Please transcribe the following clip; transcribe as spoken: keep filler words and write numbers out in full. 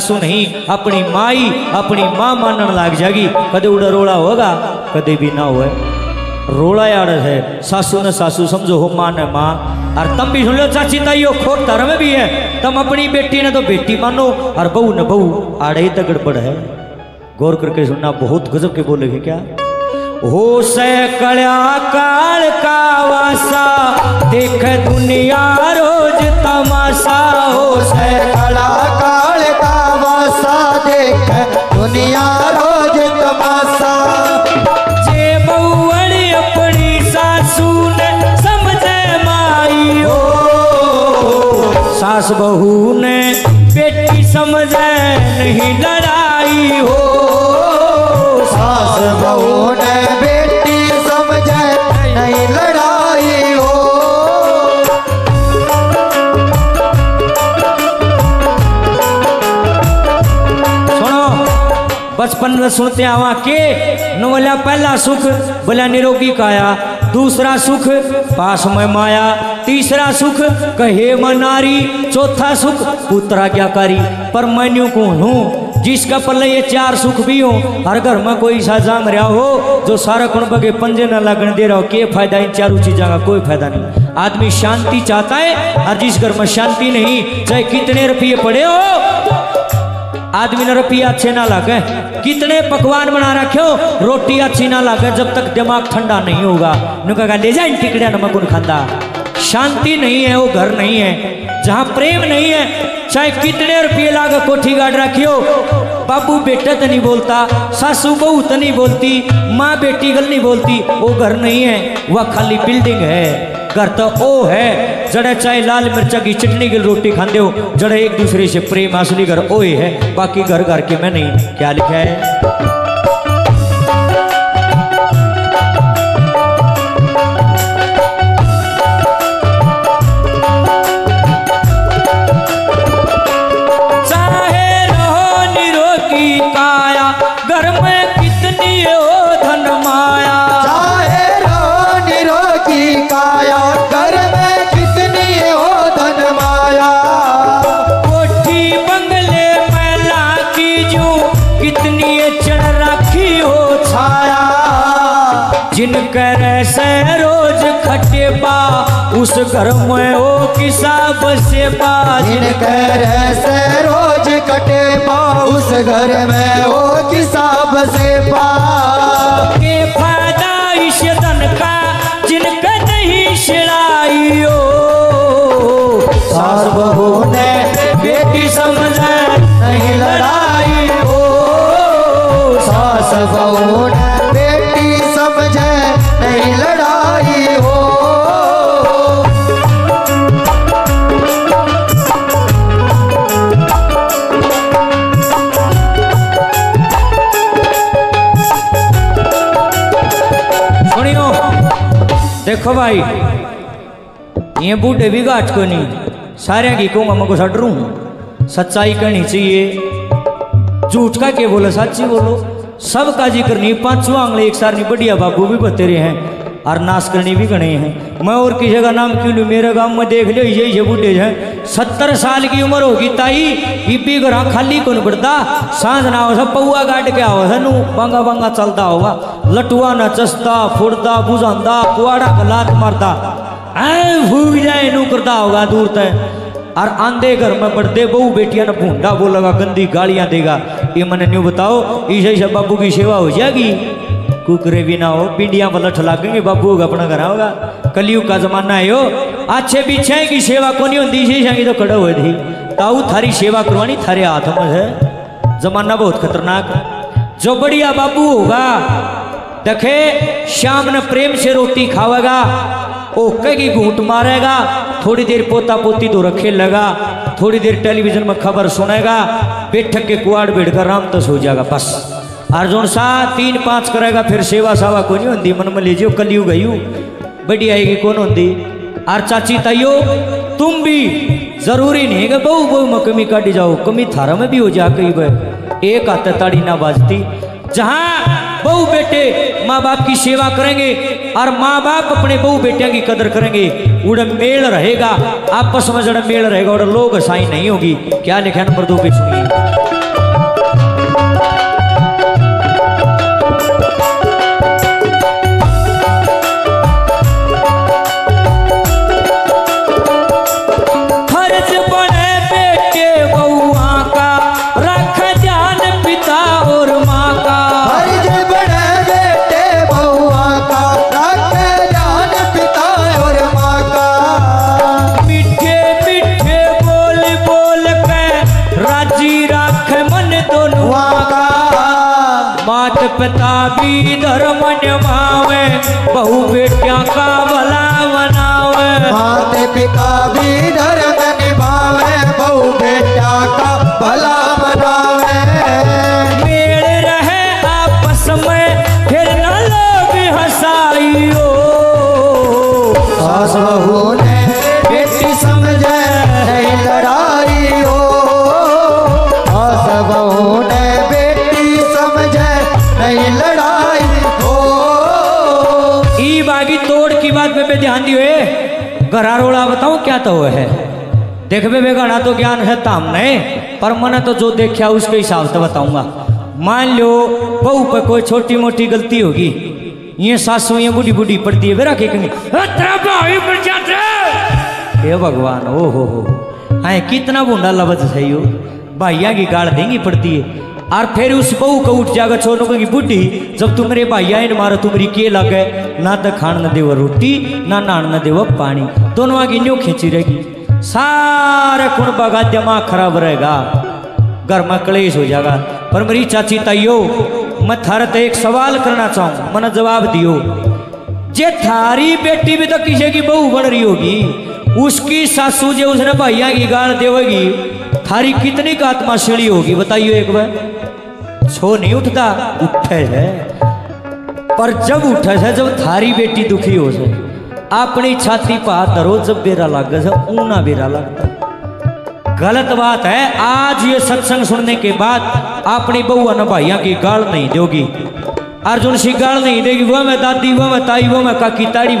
सासू नहीं अपनी माई अपनी माँ मानन लग जाएगी। कदे उड़ा रोड़ा होगा कदे भी ना हो। रोड़ा यार है सासू ने सासू समझो हो माँ ने माँ। और तुम भी सुन लो चाची ताइयो खोट धर्म भी है। तुम अपनी बेटी ने तो बेटी मानो और बहू ने बहू आड़े तक गड़बड़ है। गौर करके सुनना बहुत गजब के बोलेगे क्या। हो सैकड़ा काल का वासा देख दुनिया रोज तमाशा। हो सैकड़ा काल का वासा देख दुनिया रोज तमाशा। जे बहुअड़ अपनी सासू ने समझे माई हो। सास बहू ने बेटी समझे नहीं लड़ाई हो। सास बहू ने बेटी समझे नहीं लड़ाई हो। सुनो बचपन में सुनते आवा के न बोला पहला सुख बोला निरोगी काया, दूसरा सुख पास में माया, तीसरा सुख कहे मनारी, चौथा सुख पुत्र आज्ञाकारी। पर मैन्यू को हूँ जिसका पल्ले ये चार सुख भी हो। हर घर में कोई सा जाम रहा हो जो सारा कुण बगे पंजे न लगने दे रहा हो। क्या फायदा इन चारों चीजों का, कोई फायदा नहीं। आदमी शांति चाहता है और जिस घर में शांति नहीं चाहे कितने रुपये पड़े हो, आदमी ने रुपया अच्छे ना लगे, कितने पकवान बना रखे हो रोटी अच्छी ना लगे, जब तक दिमाग ठंडा नहीं होगा नुका ले जा इन टिकड़िया नमक उन खांदा। शांति नहीं है वो घर नहीं है। जहाँ प्रेम नहीं है चाहे कितने रुपये लागे कोठी गाड़ रखियो, बाबू बेटा तो नहीं बोलता, सासू बहू तो नहीं बोलती, माँ बेटी गल नहीं बोलती, वो घर नहीं है, वह खाली बिल्डिंग है। घर तो ओ है जड़े चाहे लाल मिर्चा की चटनी की रोटी खाते हो, जड़े एक दूसरे से प्रेम, असली घर ओ है। बाकी घर घर के में नहीं। क्या लिखा है जिनकर से रोज खटे पा उस घर में ओ किसा बसे पा। जिनकर से रोज कटे पा उस घर में ओ किसा बसे पा। के फायदा इस धन का जिनका नहीं शिड़ाई हो। सास बहू ने बेटी समझे नहीं लड़ाई हो। सास बहू ने बेटी समझे नहीं लड़ाई हो। सुनियो देखो भाई ये बूढ़े भी गाठ को नहीं, सारे की कहूँगा मैं को सट रू। सच्चाई कहनी चाहिए, झूठ का के बोलो सच्ची बोलो। सबका जिक्र नहीं, पांचवा आंगले एक सार नहीं, बढ़िया बाबू भी बतेरे हैं और नाश करनी भी गणे हैं। मैं और किसी का नाम क्यों लूँ, मेरे गांव में देख लो ये ये बूढ़े हैं सत्तर साल की उम्र होगी ताई, इबी घर खाली कौन पड़ता, सांझ ना हो सब पौआ गाट के आओ सनू बांगा बांगा चलता होगा, लटुआ न चसता फुड़ता बुझाता कुआड़ा का लात मारता भूग जाए नू करता होगा दूर तय। और आंधे घर में बढ़ते बहू बेटिया ने भूडा बोलेगा, गंदी गालियां देगा। ये मैंने न्यू बताओ इसे सब बाबू की सेवा हो जाएगी? कुकरे भी ना हो, पिंडिया पलट लागेंगे, बाबू होगा अपना घर होगा। कलयुग का जमाना है हो, अच्छे पीछे की सेवा को नहीं होती, शीशा तो खड़े हुए थी ताऊ थारी सेवा करवानी थारे हाथ में है। जमाना बहुत खतरनाक। जो बढ़िया बाबू होगा देखे शाम ने प्रेम से रोटी खावेगा, ओके की घूंट मारेगा, थोड़ी देर पोता पोती तो रखे लगा, थोड़ी देर टेलीविजन में खबर सुनेगा, बैठक के कुआड़ बैठकर राम तस हो जाएगा बस। अर्जुन सा तीन पाँच करेगा फिर सेवा सावा को नहीं होती। मन में लीजिए कलयुग गयू बड़ी आएगी कौन होती। और चाची ताइयो तुम भी जरूरी नहीं है बहू बहू में कमी काटी जाओ, कमी थारा में भी हो जा कई बार। एक हाथ ताड़ी ना बाजती। जहाँ बहू बेटे माँ बाप की सेवा करेंगे और माँ बाप अपने बहू बेटिया की कदर करेंगे, उड़े मेल रहेगा, आपस में जड़ा मेल रहेगा और लोग हसाई नहीं होगी। क्या लिखा नंबर दो पे सुनिए। दोनों वाका मात पिता भी धर्म निभावे बहु बेटिया का भला बनावे माते पिता भी धर्म निभावे बहु बेटा का भला बनावे मेल रहे आपस में फिर न लोग हंसाइयो सास बहू ने बेटी समझे नहीं लड़ाई हो सास बहू ने बेटी समझे नहीं लड़ाई हो ई बागी तोड़ की बात पे, पे ध्यान दियो घरारोड़ा बताऊं क्या तो है देख बे बेगाना तो ज्ञान है ताम नहीं पर मैंने तो जो देखा उसके हिसाब से बताऊंगा। मान लो बहू पे कोई छोटी मोटी गलती होगी ये सासू ये बूढ़ी बूढ़ी पड़ती है बेरा के हे भगवान ओ हो हो आए कितना बूढ़ा लफ्ज है यो भाइया की गाड़ देंगी पड़ती है और फिर उस बहू को उठ जाएगा छोड़ो की बुढ़ी जब तुम्हारे भाइया इन मारो तुम्हारी के लगे ना तो खान न देव रोटी ना नान न देव पानी दोनों आगे न्यू खींची रहेगी सारे कुणबा का दिमाग खराब रहेगा घर में कलेश हो जाएगा। पर मेरी चाची ताइयो मैं थारे तो एक सवाल करना चाहूँ मैंने जवाब दियो जे थारी बेटी भी तो किसी की बहू बन रही होगी उसकी सासू जो उसने भैया की गाल देवेगी थारी कितनी का आत्मा सीढ़ी होगी बताइयो एक बार। छो नहीं उठता उठे है पर जब उठे है जब थारी बेटी दुखी हो जाए अपनी छाती पर हाथ धरो जब बेरा लग गया ऊना बेरा लगता गलत बात है। आज ये सत्संग सुनने के बाद अपनी बहू न भाइया की गाल नहीं दोगी अर्जुन सी गाल नहीं देगी वो मैं दादी वो मैं ताई वो मैं काकी ताड़ी